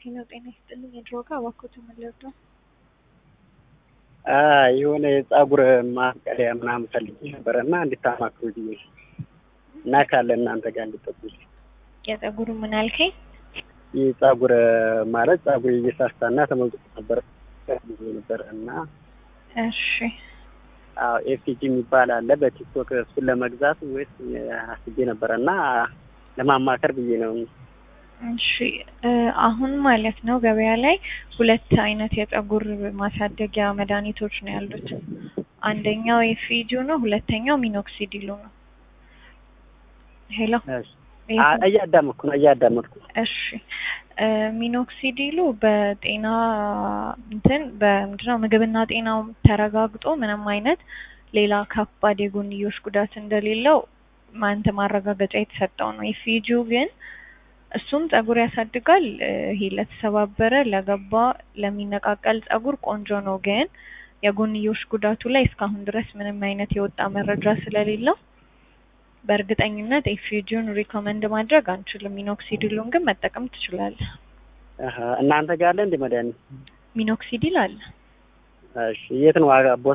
ሄሎ ጤና ይስጥልኝ የድሮጋ እባክዎት መለርዶ የሆነ የፀጉር ማስቀሪያ ምናምን ፈልጌ ነበርና እንድታማክሩኝ እና ካለ እናንተ ጋር እንድትጠቁኝ። የፀጉሩ ምን አልከኝ? የፀጉር ማለት ፀጉር እየሳሳና ተመልጦ ነበር እና እሺ ኤፍጂ የሚባል አለ በቲክቶክ እሱን ለመግዛት ወይስ አስቤ ነበርና ለማማከር ብዬ ነው። እሺ አሁን ማለት ነው ገበያ ላይ ሁለት አይነት የፀጉር ማሳደጊያ መድኃኒቶች ነው ያሉት። አንደኛው ኤፍጂ ነው፣ ሁለተኛው ሚኖክሲዲሉ ነው። ሄሎ እያዳመጥኩ። እሺ ሚኖክሲዲሉ በጤና በምንድነው ምግብና ጤናው ተረጋግጦ ምንም አይነት ሌላ ከባድ የጎንዮሽ ጉዳት እንደሌለው ማረጋገጫ የተሰጠው ነው። ኤፍጂው ግን እሱም ፀጉር ያሳድጋል። ይሄ ለተሰባበረ ለገባ ለሚነቃቀል ፀጉር ቆንጆ ነው። ግን የጎንዮሽ ጉዳቱ ላይ እስካሁን ድረስ ምንም አይነት የወጣ መረጃ ስለሌለው በእርግጠኝነት ኤፍጂውን ሪኮመንድ ማድረግ አንችልም። ሚኖክሲዲሉን ግን መጠቀም ትችላለህ። እናንተ ጋር አለ እንደ መድኃኒት? ሚኖክሲዲል አለ። እሺ የት ነው ዋጋ?